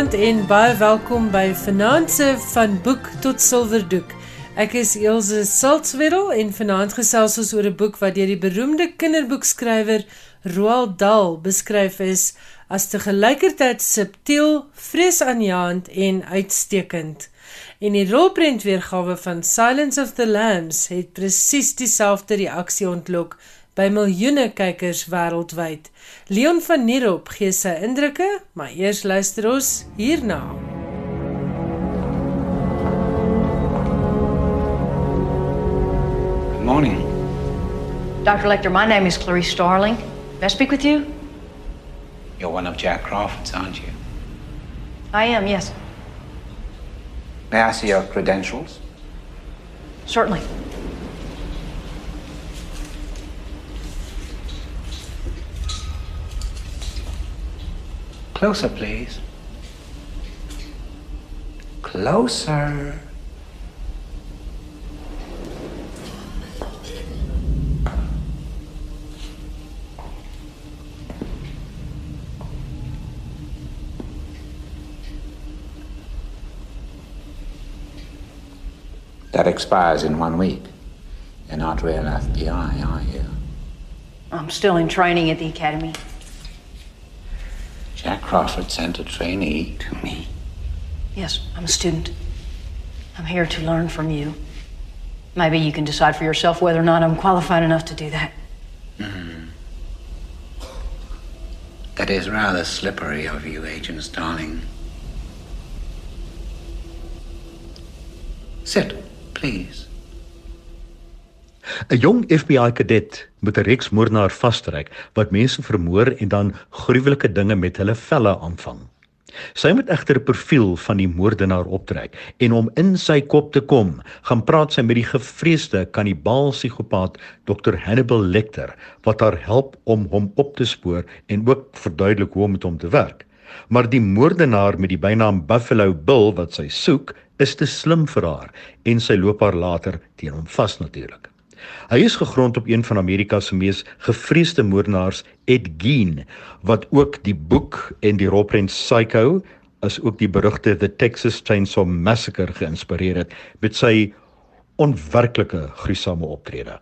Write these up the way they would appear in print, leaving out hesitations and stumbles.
Goeienaand en baie welkom by Vanaand se Van Boek tot Silverdoek. Ek is Ilse Saltzwedel en vanaand gesels ons oor 'n boek wat deur die beroemde kinderboekskrywer Roald Dahl beskryf is as te gelykertyd subtiel, vreesaanjaend en uitstekend. En die rolprentweergawe van Silence of the Lambs het presies dieselfde reaksie ontlok by miljoene kykers wêreldwyd. Leon van Nierop gee sy indrukke, maar eers luister ons hierna. Good morning. Dr. Lecter, my name is Clarice Starling. May I speak with you? You're one of Jack Crawford's, aren't you? I am, yes. May I see your credentials? Certainly. Closer, please. Closer. That expires in 1 week. You're not real FBI, are you? I'm still in training at the academy. Jack Crawford sent a trainee to me. Yes, I'm a student. I'm here to learn from you. Maybe you can decide for yourself whether or not I'm qualified enough to do that. That is rather slippery of you, Agent Starling. Sit, please. 'n Jong FBI-kadet moet 'n reeks moordenaar vasstrek wat mense vermoor en dan gruwelike dinge met hulle velle aanvang. Sy moet egter 'n profiel van die moordenaar optrek en om in sy kop te kom, gaan praat sy met die gevreesde kannibaal-psigopaat Dr. Hannibal Lecter, wat haar help om hom op te spoor en ook verduidelik hoe om met hom te werk. Maar die moordenaar met die bynaam Buffalo Bill wat sy soek, is te slim vir haar en sy loop haar later teen hom vas natuurlik. Hy is gegrond op een van Amerika se mees gevreesde moordenaars, Ed Gein, wat ook die boek en die rolprent Psycho, as ook die berugte The Texas Chainsaw Massacre geïnspireer het, met sy onwerklike gruisame optrede.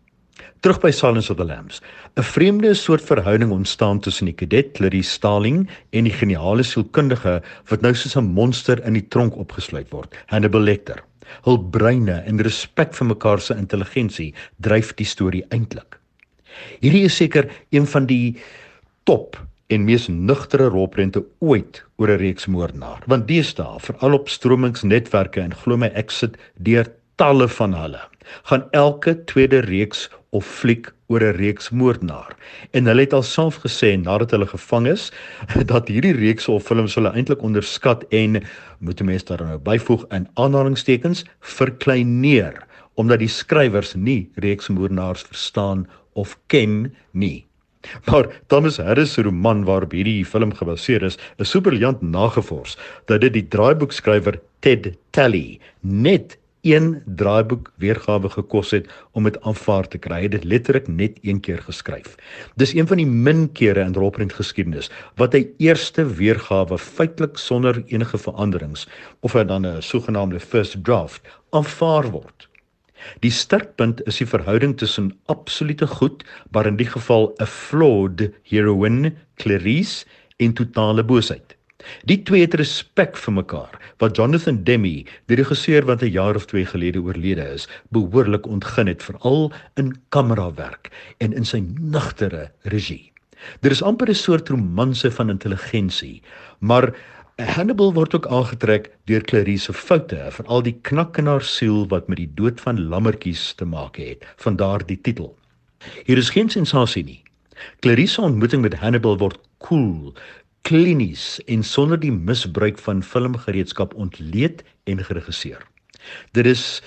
Terug by Silence of the Lambs. 'n Vreemde soort verhouding ontstaan tussen die kadet Clarice Starling en die geniale sielkundige wat nou soos 'n monster in die tronk opgesluit word, Hannibal Lecter. Hul breine en respek vir mekaar se intelligensie dryf die storie eintlik. Hierdie is seker een van die top en mees nugtere rolprente ooit oor 'n reeks moordenaar, want deesdae, veral op stromingsnetwerke en glo my ek sit deur talle van hulle, gaan elke tweede reeks of fliek oor 'n reeks moordenaar. En hulle het al self gesê, nadat hulle gevang is, dat hierdie reeks of films hulle eintlik onderskat en, moet 'n mens daar nou byvoeg, in aanhalingstekens, verkleineer, omdat die skrywers nie reeks moordenaars verstaan of ken nie. Maar Thomas Harris se roman waarop hierdie film gebaseer is so briljant nagevors, dat dit die draaiboekskrywer Ted Talley net een draaiboek weergawe gekos het om dit aanvaar te kry. Hy het dit letterlik net een keer geskryf. Dis een van die min kere in rolprentgeskiedenis wat hy eerste weergawe feitelik sonder enige veranderings, of hy dan 'n sogenaamde first draft, aanvaar word. Die sterkpunt is die verhouding tussen absolute goed, maar in die geval 'n flawed heroine, Clarice, en totale boosheid. Die twee het respek vir mekaar, wat Jonathan Demme, die regisseur wat 'n jaar of 2 gelede oorlede is, behoorlik ontgin het, veral in kamerawerk en in sy nugtere regie. Daar is amper 'n soort romanse van intelligensie, maar Hannibal word ook aangetrek deur Clarice se foute, veral die knak in haar siel wat met die dood van lammetjies te maak het, vandaar die titel. Hier is geen sensasie nie. Clarice se ontmoeting met Hannibal word koel, klinies en sonder die misbruik van filmgereedskap ontleed en geregisseer. Dit is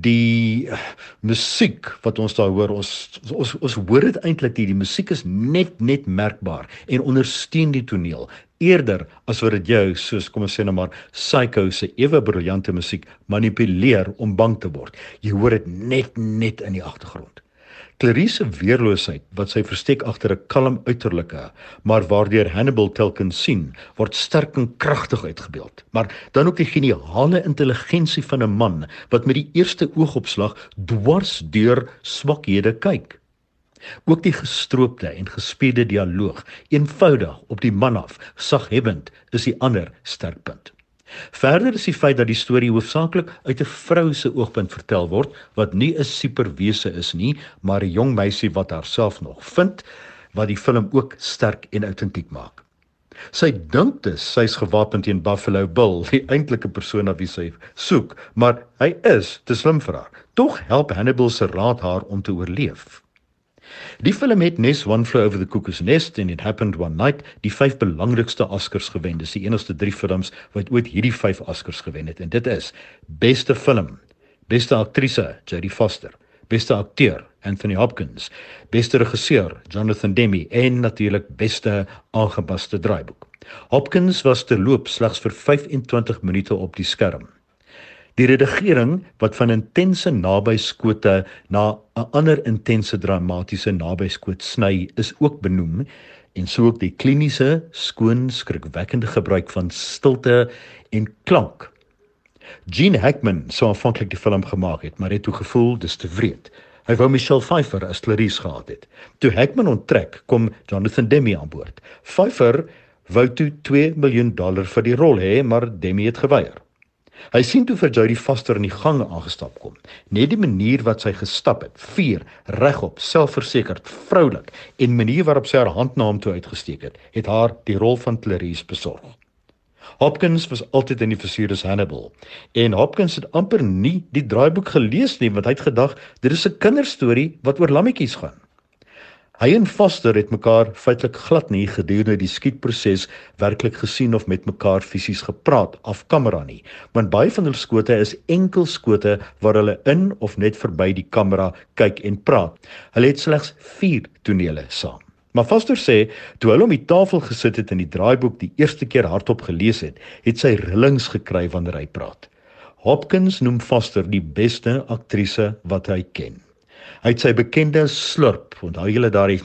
die musiek wat ons daar hoor, ons hoor dit eintlik nie, die musiek is net merkbaar en ondersteun die toneel, eerder as wat dit jou, soos kom ons sê nou maar, Psycho se ewe briljante musiek manipuleer om bang te word. Jy hoor dit net in die agtergrond. Clarice se weerloosheid, wat sy versteek agter 'n kalm uiterlike, maar waardeur Hannibal telkens sien, word sterk en kragtig uitgebeeld. Maar dan ook die geniale intelligensie van 'n man wat met die eerste oogopslag dwars deur swakhede kyk. Ook die gestroopte en gespierde dialoog, eenvoudig op die man af, saghebbend, is die ander sterkpunt. Verder is die feit dat die storie hoofsaaklik uit 'n vrou se oogpunt vertel word, wat nie 'n superwese is nie, maar 'n jong meisie wat haarself nog vind, wat die film ook sterk en autentiek maak. Sy dink dus sy's gewapen teen Buffalo Bill, die eintlike persoon na wie sy soek, maar hy is te slim vir haar. Tog help Hannibal se raad haar om te oorleef. Die film het nes One Flew Over the Cuckoo's Nest en It Happened One Night die 5 belangrikste Oscars gewen. Dis die enigste 3 films wat ooit hierdie 5 Oscars gewen het. En dit is beste film, beste aktrise Jodie Foster, beste akteur Anthony Hopkins, beste regisseur Jonathan Demme en natuurlik beste aangepaste draaiboek. Hopkins was terloop slegs vir 25 minute op die skerm. Die redigering wat van intense nabyskote na 'n ander intense dramatiese nabyskoot sny is ook benoem en so ook die kliniese, skoon, skrikwekkende gebruik van stilte en klank. Gene Hackman sou aanvanklik die film gemaak het, maar het toe gevoel dis te wreed. Hy wou Michelle Pfeiffer as Clarice gehad het. Toe Hackman onttrek, kom Jonathan Demme aan boord. Pfeiffer wou toe $2 miljoen vir die rol hê, maar Demme het geweier. Hy sien toe vir Jodie Foster in die gang aangestap kom. Net die manier wat sy gestap het, fier, regop, selfversekerd, vroulik en manier waarop sy haar hand na hom toe uitgesteek het haar die rol van Clarice besorg. Hopkins was altyd in die versuur as Hannibal en Hopkins het amper nie die draaiboek gelees nie, want hy het gedag dit is 'n kinderstorie wat oor lammetjies gaan. Hy en Foster het mekaar feitelik glad nie gedurende die skietproses werklik gesien of met mekaar fisies gepraat af kamera nie, want baie van hulle skote is enkel skote waar hulle in of net verby die kamera kyk en praat. Hulle het slegs 4 tonele saam. Maar Foster sê, toe hulle om die tafel gesit het en die draaiboek die eerste keer hardop gelees het, het sy rillings gekry wanneer hy praat. Hopkins noem Foster die beste aktrise wat hy ken. Hy het sy bekende slurp, onthou julle daardie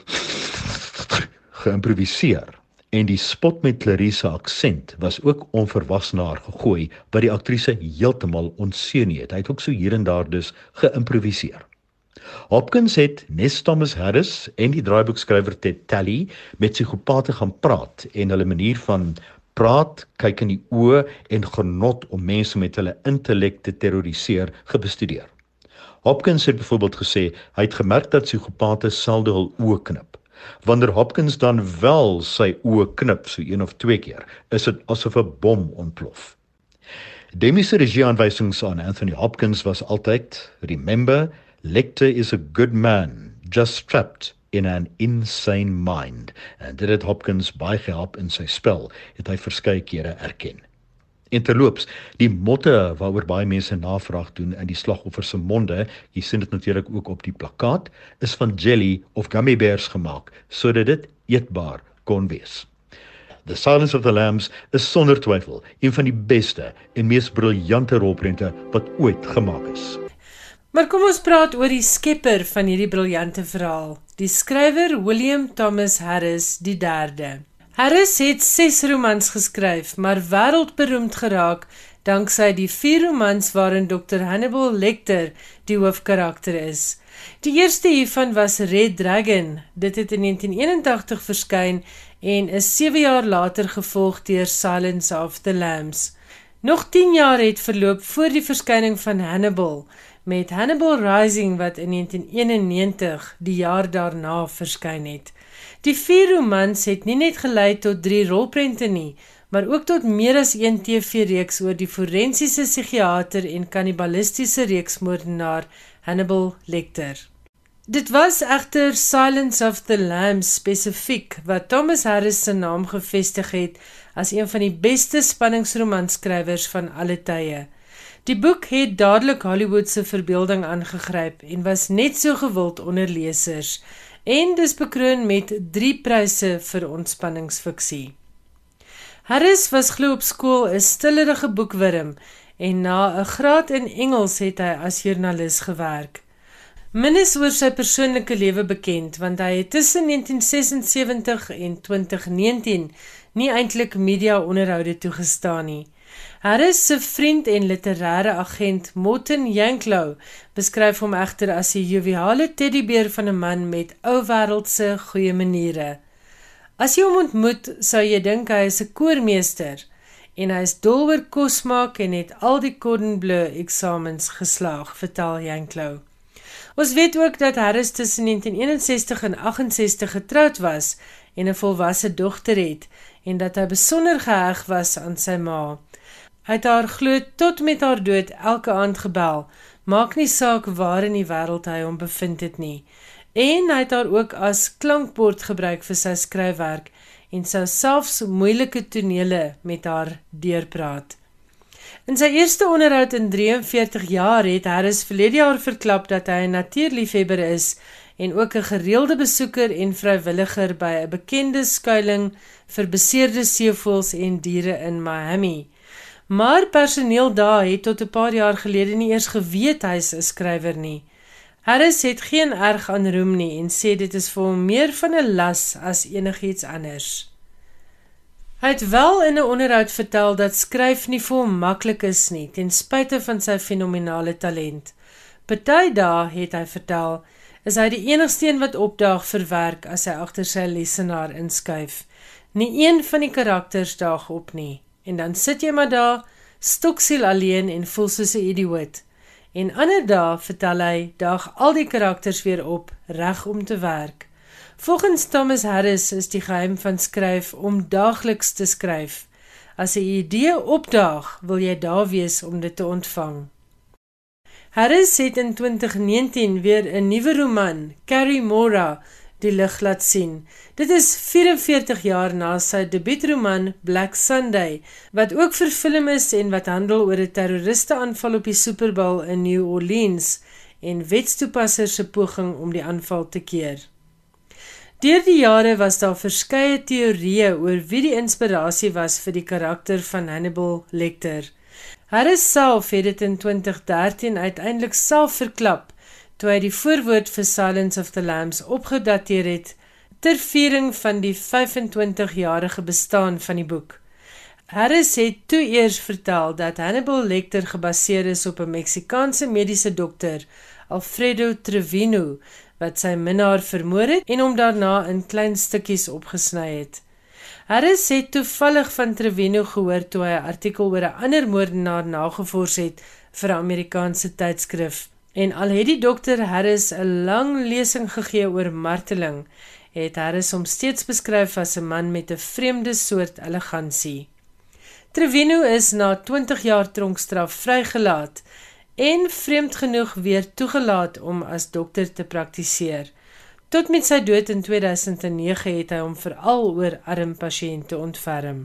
geïmproviseer, en die spot met Clarice se aksent was ook onverwags na haar gegooi, wat die aktrise heeltemal ontseën het. Hy het ook so hier en daar dus geïmproviseer. Hopkins het nes Thomas Harris en die draaiboekskrywer Ted Talley met psigopate gaan praat en hulle manier van praat, kyk in die oë en genot om mense met hulle intellek te terroriseer gebestudeer. Hopkins het byvoorbeeld gesê, hy het gemerk dat psigopate selde hul oë knip. Wanneer Hopkins dan wel sy oë knip, so 1 of 2 keer, is dit asof 'n bom ontplof. Demme se regieaanwysings aan Anthony Hopkins was altyd, remember, Lecter is a good man, just trapped in an insane mind. En dit het Hopkins baie gehelp in sy spel, het hy verskeie kere erken. En terloops, die motte waaroor baie mense navraag doen in die slagoffer se monde, jy sien dit natuurlik ook op die plakkaat, is van jelly of gummy bears gemaak, sodat dit eetbaar kon wees. The Silence of the Lambs is sonder twyfel een van die beste en mees briljante rolprente wat ooit gemaak is. Maar kom ons praat oor die skepper van hierdie briljante verhaal, die skrywer William Thomas Harris die 3de. Harris het 6 romans geskryf, maar wêreldberoemd geraak danksy die 4 romans waarin Dr. Hannibal Lecter die hoofkarakter is. Die eerste hiervan was Red Dragon. Dit het in 1981 verskyn en is 7 jaar later gevolg deur Silence of the Lambs. Nog 10 jaar het verloop voor die verskyning van Hannibal, met Hannibal Rising wat in 1991 die jaar daarna verskyn het. Die 4 romans het nie net gelei tot 3 rolprente nie, maar ook tot meer as 1 TV-reeks oor die forensiese psigiater en kannibalistiese reeksmoordenaar Hannibal Lecter. Dit was egter Silence of the Lambs spesifiek wat Thomas Harris se naam gevestig het as een van die beste spanningsromanskrywers van alle tye. Die boek het dadelik Hollywood se verbeelding aangegryp en was net so gewild onder lesers, en dis bekroon met 3 pryse vir ontspanningsfiksie. Harris was glo op skool 'n stillerige boekwurm en na 'n graad in Engels het hy as joernalis gewerk. Min is oor sy persoonlike lewe bekend, want hy het tussen 1976 en 2019 nie eintlik media-onderhoude toegestaan nie. Harris se vriend en literêre agent Morton Janklow beskryf hom egter as 'n joviale teddybeer van 'n man met ou wêreldse goeie maniere. As jy hom ontmoet, sou jy dink hy is 'n koormeester, en hy is dol oor kos maak en het al die Cordon Bleu eksamens geslaag, vertel Janklow. Ons weet ook dat Harris tussen 1961 en 68 getroud was en 'n volwasse dogter het, en dat hy besonder geheg was aan sy ma. Hy het haar glo tot met haar dood elke aand gebel, maak nie saak waar in die wêreld hy hom bevind het nie. En hy het haar ook as klankbord gebruik vir sy skryfwerk en sou selfs moeilike tonele met haar deurpraat. In sy eerste onderhoud in 43 jaar het Harris verlede jaar verklap dat hy 'n natuurliefhebber is en ook 'n gereelde besoeker en vrywilliger by 'n bekende skuiling vir beseerde seevoëls en diere in Miami. Maar personeel daar het tot 'n paar jaar gelede nie eers geweet hy's 'n skrywer nie. Harris het geen erg aan roem nie en sê dit is vir hom meer van 'n las as enigiets anders. Hy het wel in 'n onderhoud vertel dat skryf nie vir hom maklik is nie, ten spyte van sy fenominale talent. Party dae, het hy vertel, is hy die enigste een wat opdaag vir werk as hy agter sy lesenaar inskuif. Nie een van die karakters daag op nie. En dan sit jy maar daar, stoksiel alleen en voel soos 'n idioot. En ander dae, vertel hy, daag al die karakters weer op, reg om te werk. Volgens Thomas Harris is die geheim van skryf om daagliks te skryf. As 'n idee opdaag, wil jy daar wees om dit te ontvang. Harris het in 2019 weer 'n nuwe roman, Carrie Mora, die lig laat sien. Dit is 44 jaar na sy debuutroman Black Sunday, wat ook verfilm is en wat handel oor 'n terroristeaanval op die Super Bowl in New Orleans en wetstoepassers se poging om die aanval te keer. Deur die jare was daar verskeie teorieë oor wie die inspirasie was vir die karakter van Hannibal Lecter. Harris self het dit in 2013 uiteindelik self verklap, toe hy die voorwoord vir Silence of the Lambs opgedateer het, ter viering van die 25-jarige bestaan van die boek. Harris het toe eers vertel dat Hannibal Lecter gebaseer is op 'n Meksikaanse mediese dokter, Alfredo Trevino, wat sy minnaar vermoor het en hom daarna in klein stukkies opgesny het. Harris het toevallig van Trevino gehoor toe hy 'n artikel oor 'n ander moordenaar nagevors het vir 'n Amerikaanse tydskrif. En al het die dokter Harris 'n lang lesing gegee oor marteling, het Harris hom steeds beskryf as 'n man met 'n vreemde soort elegansie. Trevino is na 20 jaar tronkstraf vrygelaat en vreemd genoeg weer toegelaat om as dokter te praktiseer. Tot met sy dood in 2009 het hy hom veral oor arm pasiënte ontferm.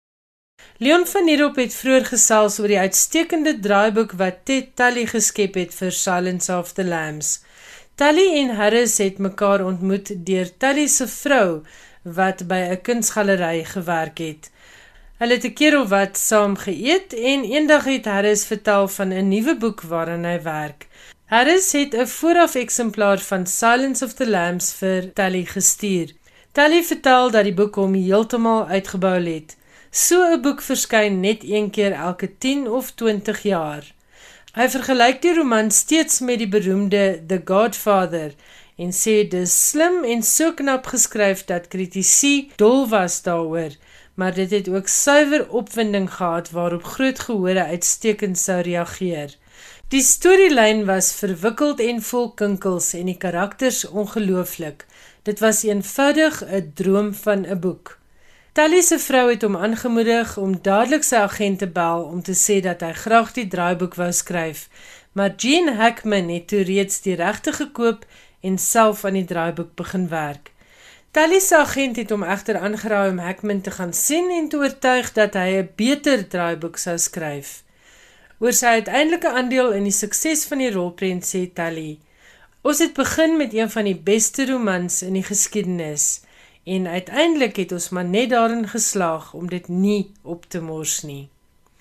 Leon van Heerop het vroeër gesels oor die uitstekende draaiboek wat Ted Tully geskep het vir Silence of the Lambs. Tully en Harris het mekaar ontmoet deur Tully se vrou wat by 'n kunsgalery gewerk het. Hulle het 'n keer of wat saam geëet en eendag het Harris vertel van 'n nuwe boek waaraan hy werk. Harris het 'n vooraf eksemplaar van Silence of the Lambs vir Tully gestuur. Tully vertel dat die boek hom heeltemal uitgebou het. So 'n boek verskyn net een keer elke 10 of 20 jaar. Hy vergelyk die roman steeds met die beroemde The Godfather en sê dis slim en so knap geskryf dat kritici dol was daaroor, maar dit het ook suiwer opwinding gehad waarop groot gehore uitstekend sou reageer. Die storielyn was verwikkeld en vol kinkels en die karakters ongelooflik. Dit was eenvoudig 'n droom van 'n boek. Tully se vrou het hom aangemoedig om dadelik sy agent te bel om te sê dat hy graag die draaiboek wou skryf, maar Gene Hackman het toe reeds die regte gekoop en self aan die draaiboek begin werk. Tully se agent het hom egter aangeraai om Hackman te gaan sien en te oortuig dat hy 'n beter draaiboek sou skryf. Oor sy uiteindelike aandeel in die sukses van die rolprent sê Tully: "Ons het begin met een van die beste romans in die geskiedenis en uiteindelik het ons maar net daarin geslaag om dit nie op te mors nie."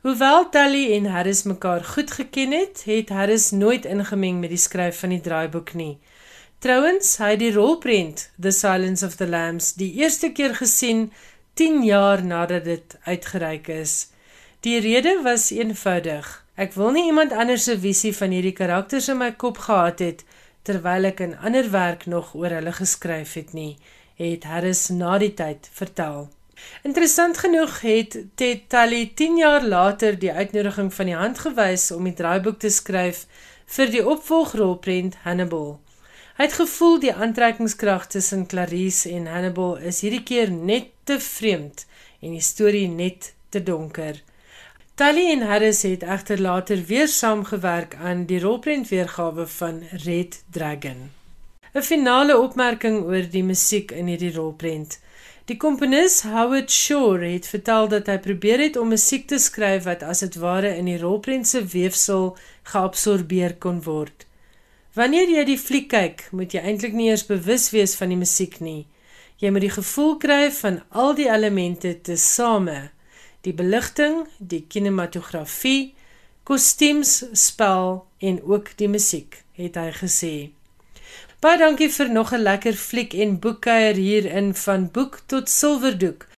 Hoewel Tully en Harris mekaar goed geken het Harris nooit ingemeng met die skryf van die draaiboek nie. Trouwens, hy het die rolprent The Silence of the Lambs die eerste keer gesien 10 jaar nadat dit uitgereik is. Die rede was eenvoudig. Ek wil nie iemand anders se visie van hierdie karakters in my kop gehad het, terwyl ek in ander werk nog oor hulle geskryf het nie, het Harris na die tyd vertel. Interessant genoeg het Ted Tully 10 jaar later die uitnodiging van die hand gewys om die draaiboek te skryf vir die opvolgrolprent Hannibal. Hy het gevoel die aantrekkingskrag tussen Clarice en Hannibal is hierdie keer net te vreemd en die storie net te donker. Tully en Harris het egter later weer saamgewerk aan die rolprentweergawe van Red Dragon. 'n Finale opmerking oor die musiek in hierdie rolprent. Die komponis Howard Shore het vertel dat hy probeer het om musiek te skryf wat as het ware in die rolprent se weefsel geabsorbeer kon word. Wanneer jy die fliek kyk, moet jy eintlik nie eers bewus wees van die musiek nie. Jy moet die gevoel kry van al die elemente tesame. Die beligting, die kinematografie, kostuums, spel en ook die musiek, het hy gesê. Baie dankie vir nog 'n lekker fliek en boekkuier hier in Van Boek tot Silverdoek.